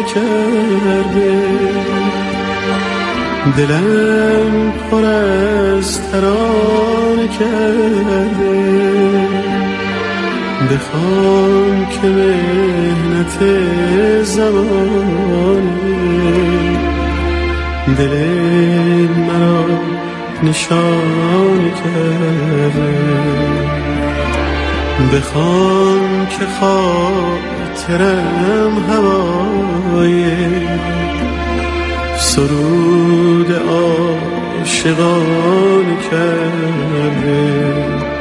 کرده، دلم پر از ترانه کرده. بخوام که مهنت زمانه دل مرا نشان کرده. بخوام که خاطرم هوای سرود عاشقان کرده.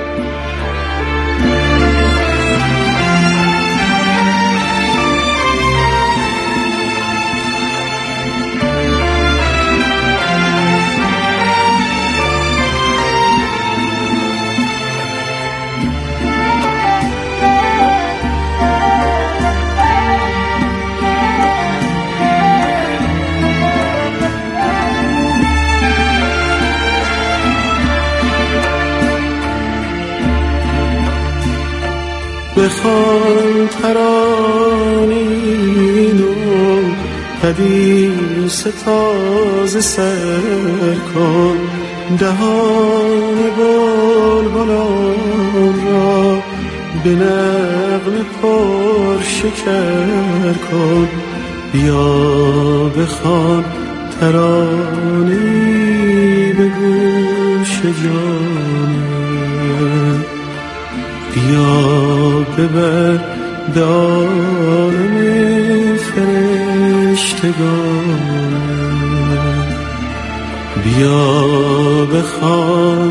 بخوان ترانین و حدیث تازه سر کن، دهان بلبلان را به نغمه پر شکر کن. بیا بخوان ترانه‌ای به گوش جانم، بیا ببر به عالم فرشتگان، بیا بخوان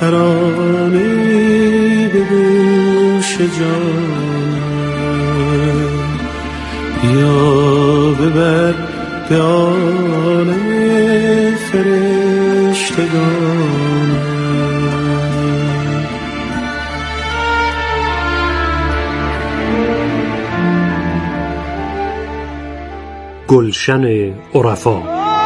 ترانه‌ای به گوش جانم، بیا ببر به عالم فرشتگان. گلشن عرفا.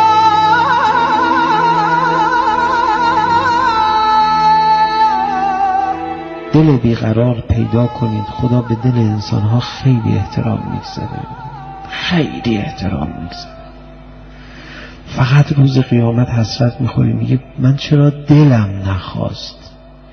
دل بیقرار پیدا کنید. خدا به دل انسانها خیلی احترام میگذاره، خیلی احترام میگذاره. فقط روز قیامت حسرت میخوری، میگه من چرا دلم نخواست.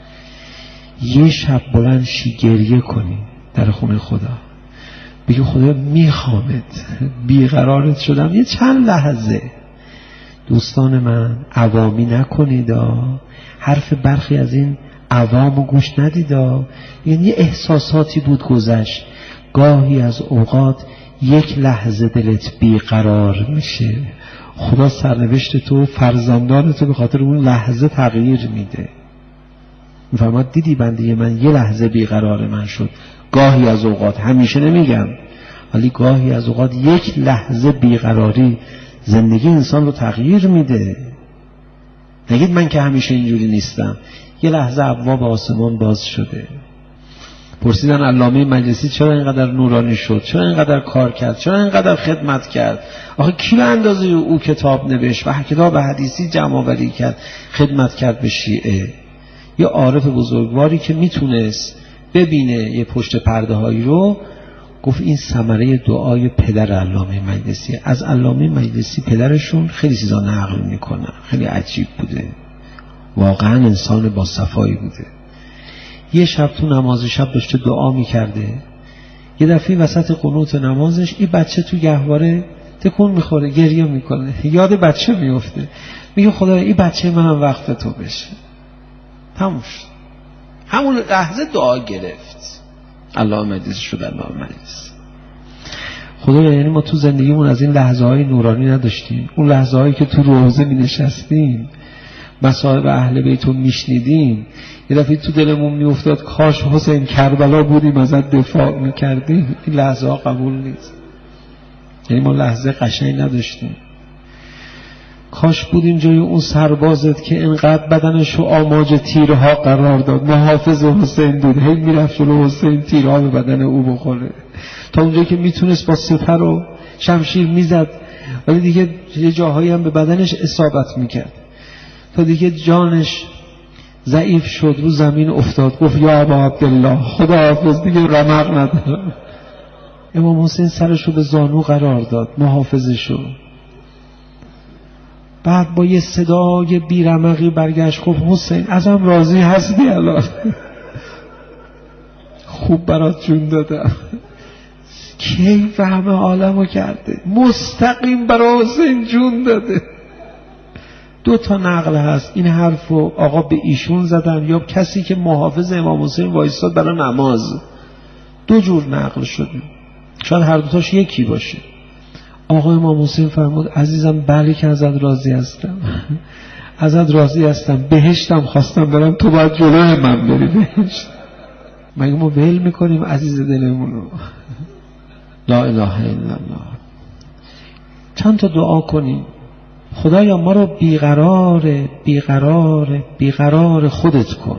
یه شب بلند شی گریه کنی در خونه خدا، بگی خدا میخوامت، بیقرارت شدم یه چند لحظه. دوستان من عوامی نکنید، حرف برخی از این عوامو گوش ندید. یعنی احساساتی بود گذشت. گاهی از اوقات یک لحظه دلت بیقرار میشه، خدا سرنوشت تو فرزندانتو به خاطر اون لحظه تغییر میده. میفرماد دیدی بنده من یه لحظه بیقرار من شد. گاهی از اوقات، همیشه نمیگم، ولی گاهی از اوقات یک لحظه بیقراری زندگی انسان رو تغییر میده. نگید من که همیشه اینجوری نیستم. یه لحظه ابواب آسمان باز شده. پرسیدن علامه مجلسی چرا اینقدر نورانی شد، چرا اینقدر کار کرد، چرا اینقدر خدمت کرد؟ آخه کی به اندازه او کتاب نوشت و کتاب حدیثی جمع آوری کرد، خدمت کرد به شیعه؟ یه عارف بزرگواری که میتونست ببینه یه پشت پرده هایی رو، گفت این ثمره دعای پدر علامه مجلسی. از علامه مجلسی پدرشون خیلی چیزا نقل میکنن، خیلی عجیب بوده، واقعا انسان با صفایی بوده. یه شب تو نماز شب داشته دعا میکرده، یه دفعه وسط قنوت نمازش این بچه تو گهواره تکون میخوره، گریه میکنه، یاد بچه میفته، میگه خدا این بچه منم وقت تو بشه. تموم شد. همون لحظه دعا گرفت. علامه مجلسی شد علامه مجلسی. خدا یعنی ما تو زندگیمون از این لحظه های نورانی نداشتیم؟ اون لحظه هایی که تو روزه می نشستیم، مصائب اهل بیت رو میشنیدیم، یه دفعه تو دلمون میافتاد کاش حسین کربلا بودیم ازت دفاع میکردیم. این لحظه ها قبول نیست. یعنی ما لحظه قشنگ نداشتیم. کاش بودیم جای اون سربازت که اینقدر بدنشو آماج تیرها قرار داد، محافظ حسین بود، هی میرفت جلو حسین تیرها به بدن او بخوره، تا اونجایی که میتونست با سپر و شمشیر میزد، ولی دیگه یه جاهایی هم به بدنش اصابت میکرد، تا دیگه جانش ضعیف شد، رو زمین افتاد، گفت یا ابا عبدالله خدا حافظ، دیگه رمق ندارم. امام حسین سرشو به زانو قرار داد، محافظشو. بعد با یه صدای بیرمقی برگشت گفت حسین ازم راضی هستی الان؟ خوب برات جون دادم. کی فهم عالمو کرده، مستقیم برای حسین جون داده. 2 تا نقل هست، این حرفو آقا به ایشون زدن یا کسی که محافظ امام حسین وایستاد برای نماز. 2 جور نقل شده، شاید هر دوتاش یکی باشه. آقا امام حسین فرمود عزیزم بله که ازت راضی هستم، ازت راضی هستم، بهشتم خواستم برم، تو باید جلوی من بری بهشت. مگه ما ول میکنیم عزیز دلمونو؟ لا اله الا الله. چند تا دعا کنیم. خدایا ما رو بیقرار خودت کن.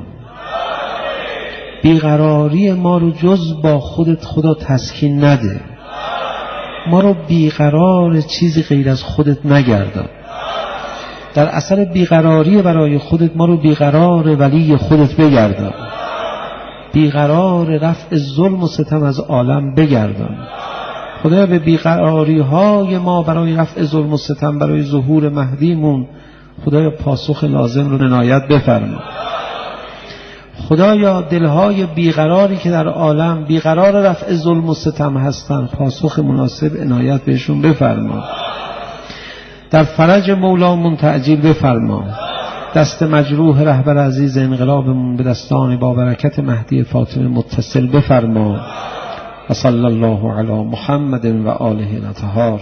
بیقراری ما رو جز با خودت خدا تسکین نده. ما رو بیقرار چیزی غیر از خودت نگردان. در اثر بیقراری برای خودت ما رو بیقرار ولی خودت بگردان. بیقرار رفع ظلم و ستم از عالم بگردان. خدایا به بیقراری های ما برای رفع ظلم و ستم، برای ظهور مهدیمون خدایا پاسخ لازم رو عنایت بفرما. خدایا دلهای بیقراری که در عالم بیقرار رفع ظلم و ستم هستن، پاسخ مناسب عنایت بهشون بفرما. در فرج مولامون تعجیل بفرما. دست مجروح رهبر عزیز انقلابمون به دستان با برکت مهدی فاطمه متصل بفرما. و صلی الله علی محمد و آله الاطهار.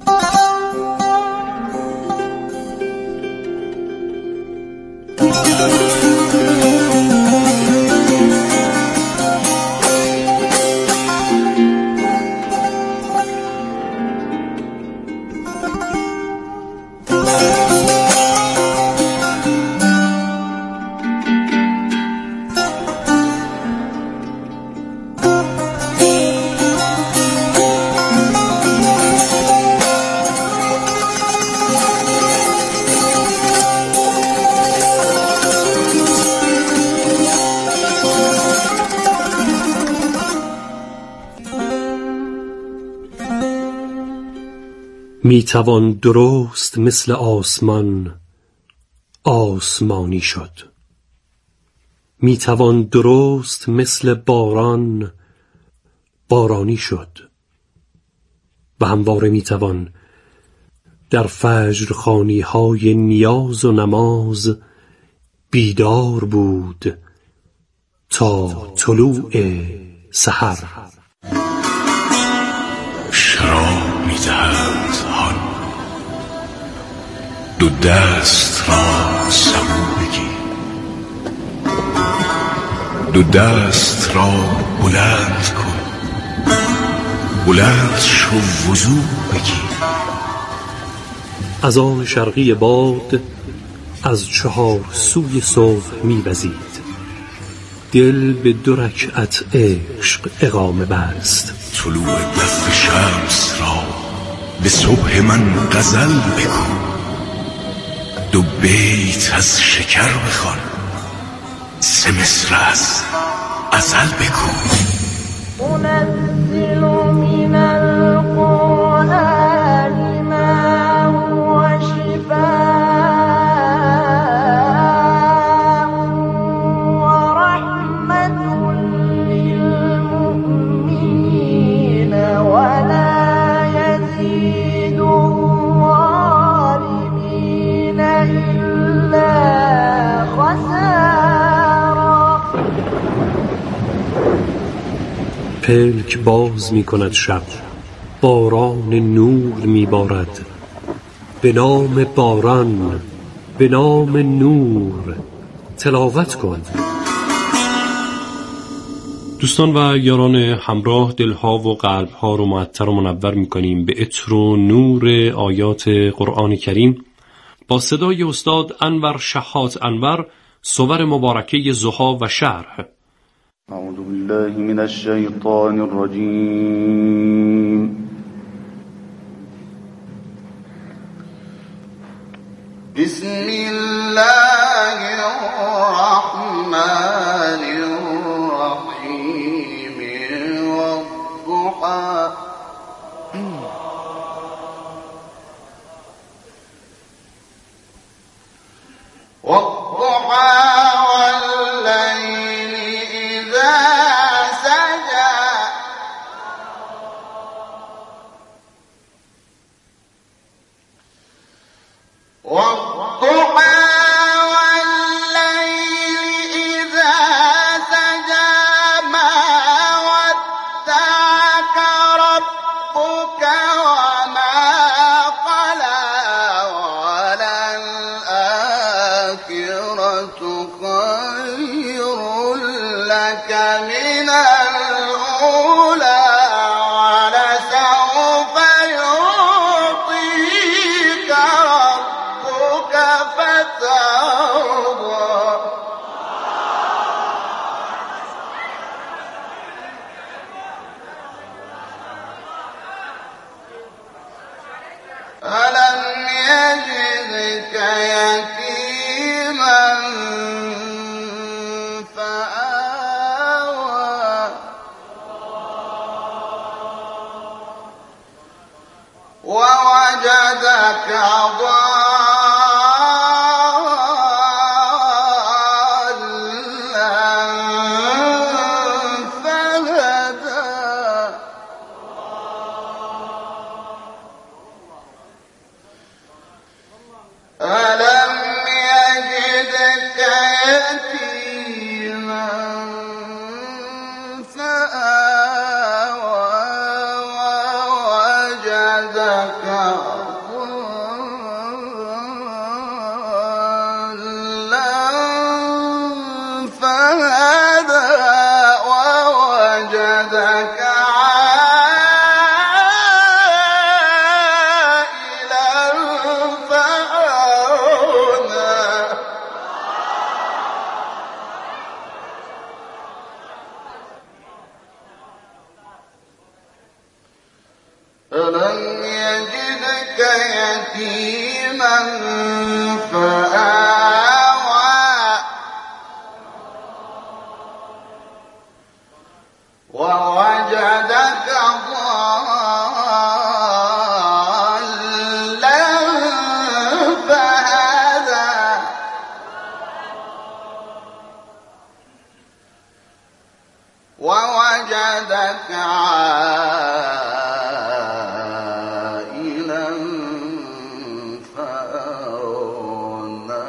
می توان درست مثل آسمان آسمانی شد، می توان درست مثل باران بارانی شد، و همواره می توان در فجر خوانی های نیاز و نماز بیدار بود تا طلوع سحر. شراب می دهند هان، دو دست را سبو بگیر، دو دست را بلند کن، بلند شو وضو بگیر. از آن شرقی باد از 4 سوی صبح می وزید، دل به 2 رکعت عشق اقامه بست. طلوع دف شمس را به صبح من غزل بگو، 2 بیت از شکر بخوان، 3 مصر از ازل بگو. أنزل من القرآن ما هو شفاء ورحمة للمؤمنين ولا يزيد الظالمين إلا خسارا. پلک باز می کند شب، باران نور می بارد، به نام باران، به نام نور تلاوت کن. دوستان و یاران همراه، دلها و قلبها رو معطر و منور می کنیم به عطر و نور آیات قرآن کریم با صدای استاد انور شحات انور، صور مبارکه ضحی و شرح. أعوذ بالله من الشيطان الرجيم. بسم الله الرحمن الرحيم والضحى والضحى والليل إذا سجى ما ودعك ربك وما قلى وللآخرة خير لك من الأولى ولسوف يعطيك ربك فترضى ألم يجدك يتيما فآوى ووجدك ضالا فهدى ألم يجدك يتيما فآوى ووجدك ضالا فهدى ووجدك عائلا فأغنى ألم يجدك يتيما فآوى ووجدك ضالا فهدى ووجدك عائلا فأغنى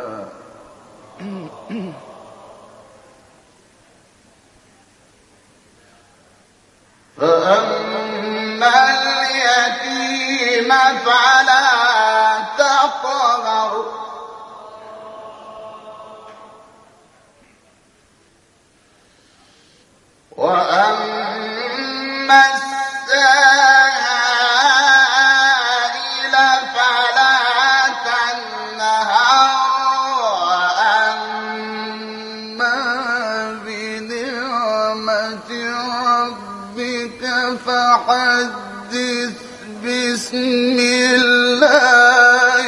فأما اليتيم فلا تقهر وأما السائل فلا تنهر وأما بنعمة ربك فحدث بسم الله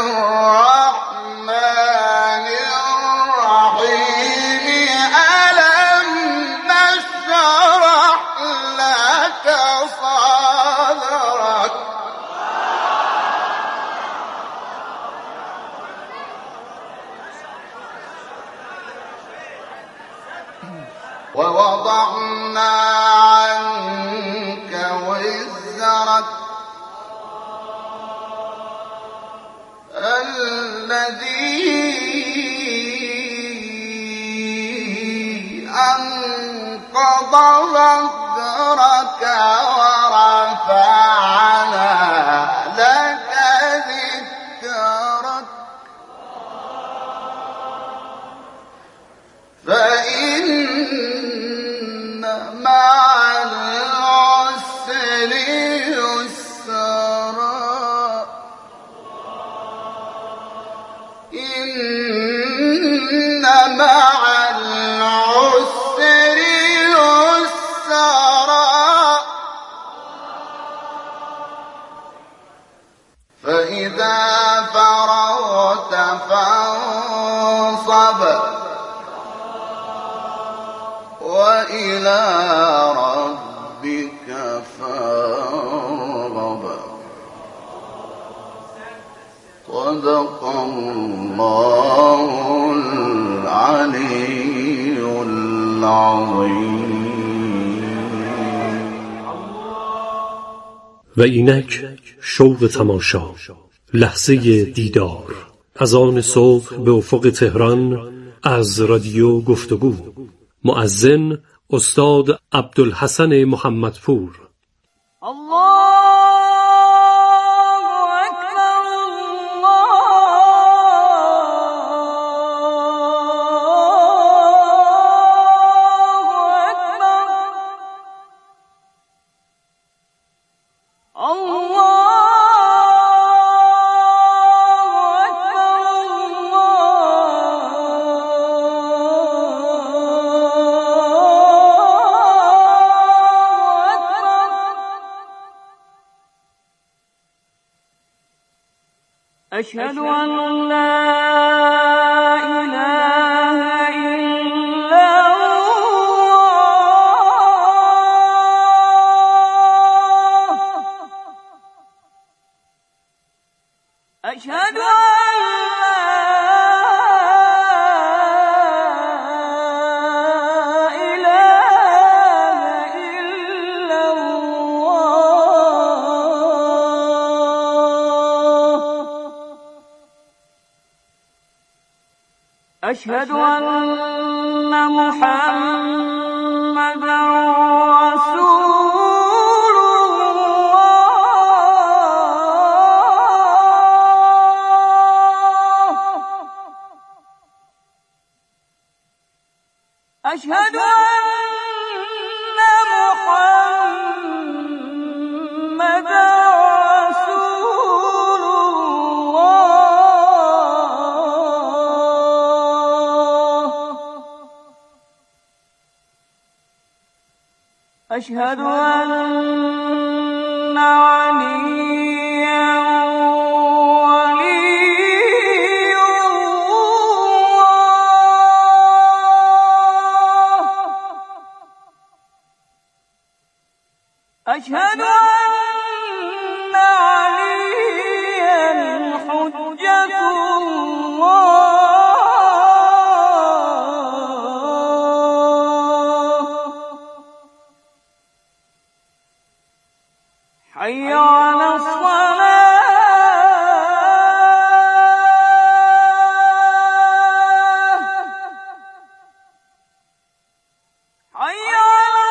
الرحمن الرحيم ألم نشرح لك صدرك ووضعنا عنك وزرك الذي أنقض ظهرك ورفعنا لك ذكرك فإن مع العسر يسرا إن مع العسر يسرا فإذا فرغت فانصب وإلى ربك فارغب صدق الله العلي العظیم. و اینک شوق تماشا، لحظه دیدار، از آن صبح به افق تهران، از رادیو گفتگو. مؤذن استاد عبدالحسن محمدپور. أشهد أن لا إله إلا الله أشهد أن أشهد أن محمدا رسول الله أشهد أن محمدا أشهد أن عليا ولي الله أشهد أن عليا حجة الله حي على الصلاة حي على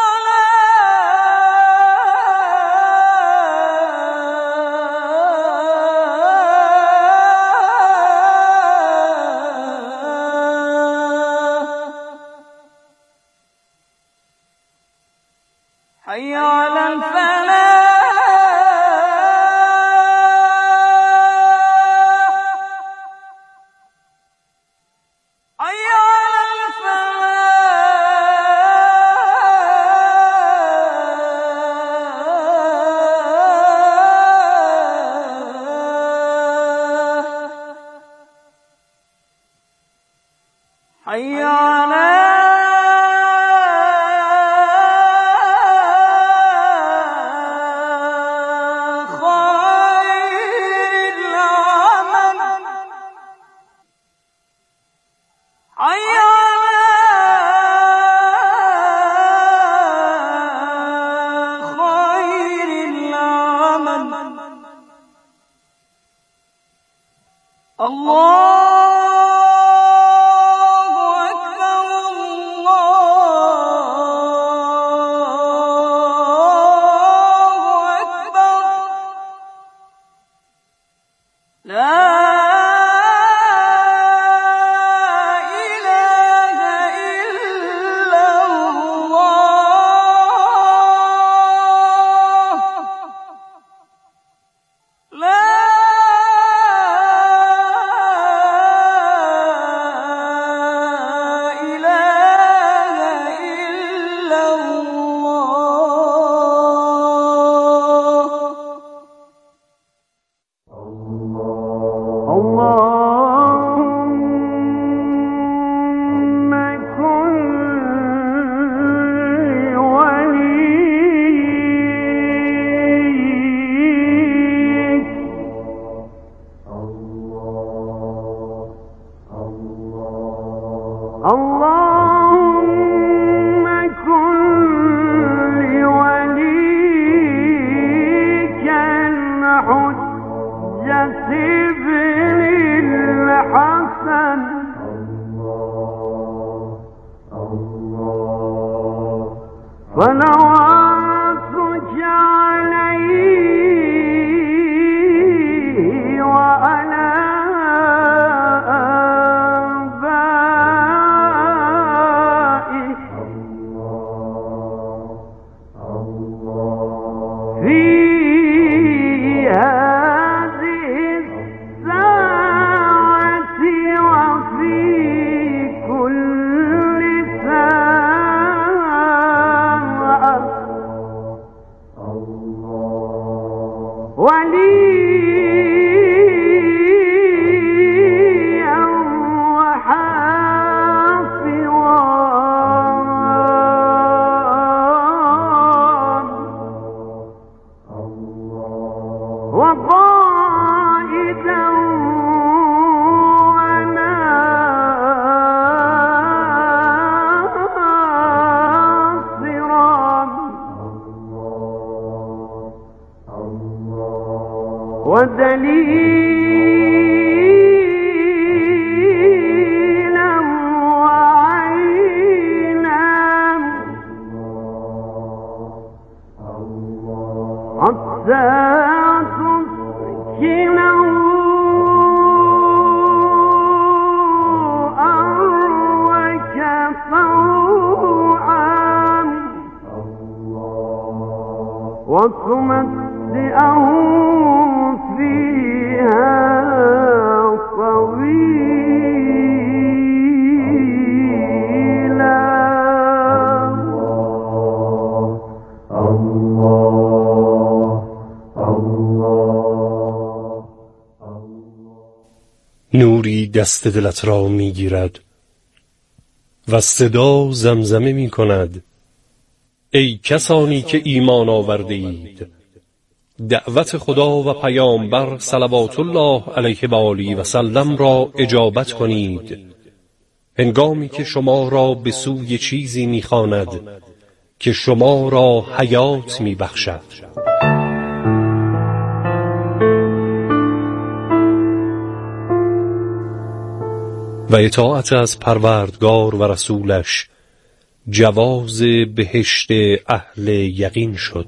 الصلاة حي على الفلاح حي على خير العمل حي على خير العمل الله حجة نسيب الحسن فنواتك عليه وعلى آبائه في هذه الساعة وفي كل ساعة وليا وحافظا وقائدا وناصرا ودليلا وعينا حتى تسكنه أرضك طوعا وتمتعه فيها طويلا نوری دست دلت را میگیرد و صدا زمزمه می کند: ای کسانی که ایمان آورده اید، دعوت خدا و پیامبر صلوات الله علیه و آله و سلم را اجابت کنید هنگامی که شما را به سوی چیزی می‌خواند که شما را حیات می‌بخشد. و اطاعت از پروردگار و رسولش جواز بهشت اهل یقین شد.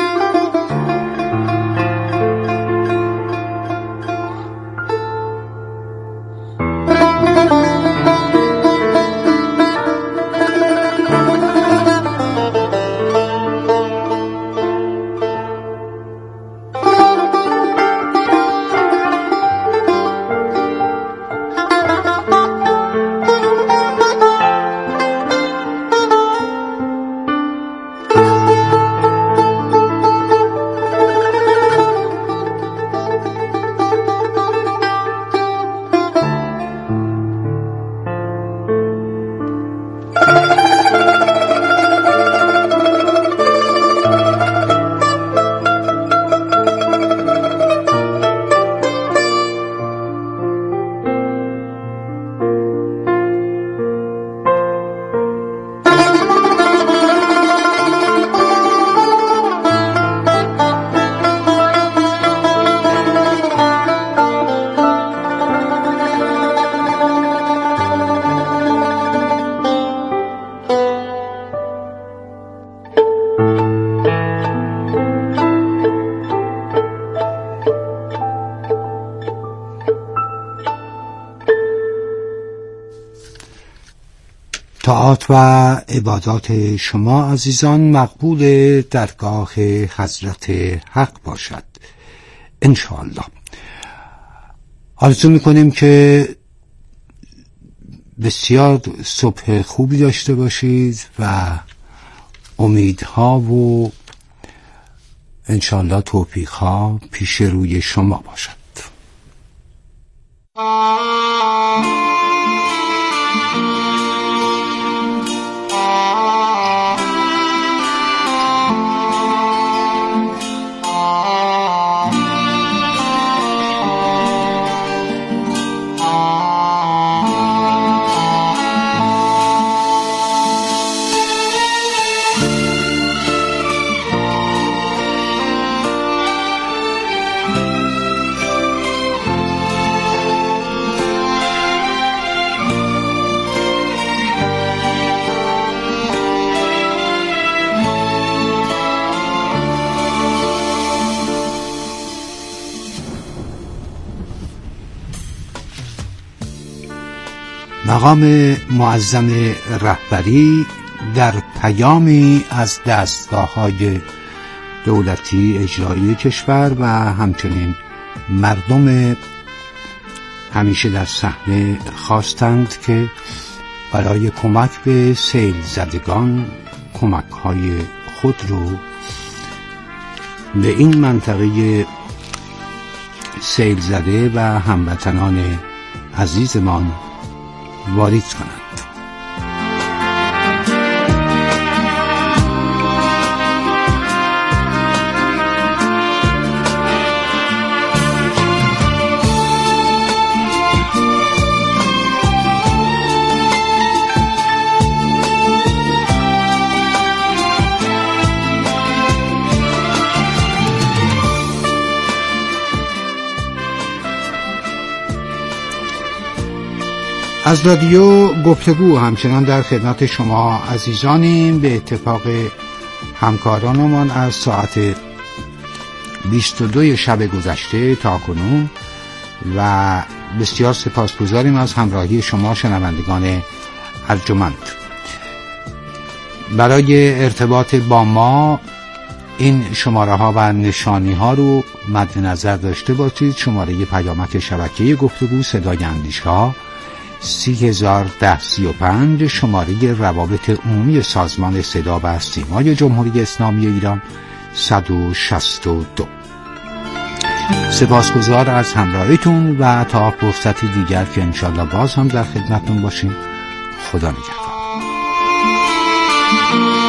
طاعات و عبادات شما عزیزان مقبول درگاه حضرت حق باشد انشاءالله. آرزو میکنیم که بسیار صبح خوبی داشته باشید و امیدها و انشاءالله توفیقها پیش روی شما باشد. مقام معظم رهبری در پیامی از دستگاه‌های دولتی اجرایی کشور و همچنین مردم همیشه در صحنه خواستند که برای کمک به سیل زدگان کمک‌های خود رو به این منطقه سیل زده و هموطنان عزیزمان وارد کنند. از رادیو گفتگو همچنان در خدمت شما عزیزانیم. به اتفاق همکارانمان از ساعت 22 شب گذشته تا کنون و بسیار سپاسگزاریم از همراهی شما شنوندگان ارجمند. برای ارتباط با ما این شماره ها و نشانی ها رو مد نظر داشته باشید. شماره پیامک شبکه گفتگو صدای اندیش‌ها 301035، شماره روابط عمومی سازمان صدا و سیمای جمهوری اسلامی ایران 162. سپاسگزار از همراهیتون و تا فرصت دیگر که انشالله باز هم در خدمتتون باشیم. خدا نگهدار.